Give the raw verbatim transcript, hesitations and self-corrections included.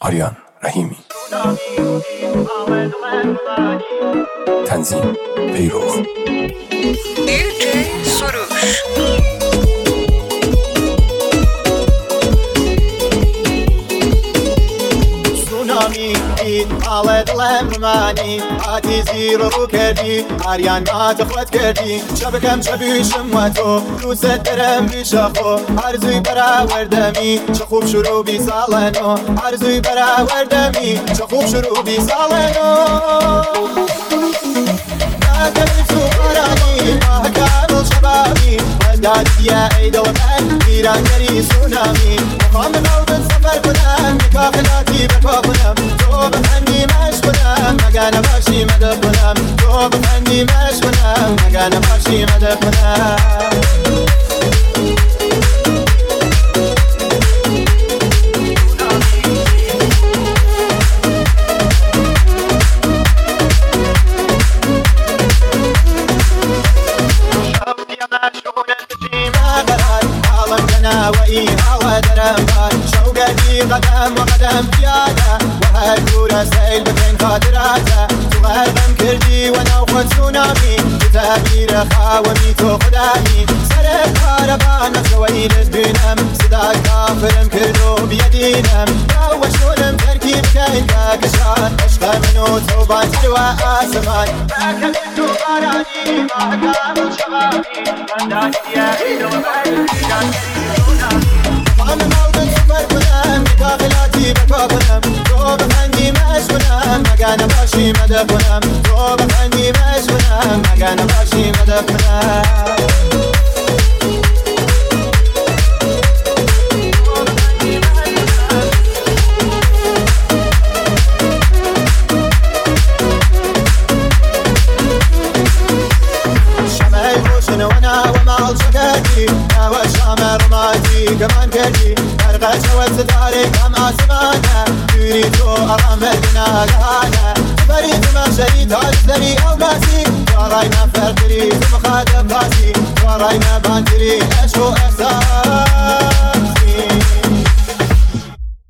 آریان رحیمی. تنظیم پیروخ. دی‌جی سروش. سونامی حال دلم رمانی هاتی زیر رو کردی آریان ما تخوت کردی شبکم شبیشم و تو دوست دارم بیشخو عرضی برا وردمی چه خوب شروع بی سالنو عرضی برا وردمی چه خوب شروع بی سالنو ناکمی تو بارانی ماهکارل شبابی وداد یا عید وطن ایران داری سونامی مقام نوبت سفر کنم نکاخلاتی بکا کنم تو بخندی مش کنم مگانه باشی مده کنم تو بخندی مش کنم مگانه باشی مده کنم وإي هوا درمبار شوقتي قدم وقدم زيادة وهالكورة سيل بين خاطراته تغرغم كردي وانا وخد سونامي كتابي رخاومي تو خدامي سرق هاربان نفسوي للبنم صداك كافرم كردو بيدينم لو شلم تركيب كاين كاكشان عشق منو توبان تلوى آسمان راكب انتو باراني ما هكامل شغامي وانداك يا عيدو باراني أنا موجود سفر كلام داخلاتي بكا كلام تو بخندي مش كلام مكان باشي مدى كلام تو بخندي مش كلام مكان باشي مدى كلام وانا ومال شكاتي ناوى الشام رماتي كمان كردي فرقة شوت ستاري كم آسمانا يريدو أرام البنا لهانا بريد ما شريد هالسري أو باسي وراينا فرقري ثم خادم باسي وراينا بانتري أشو إحسان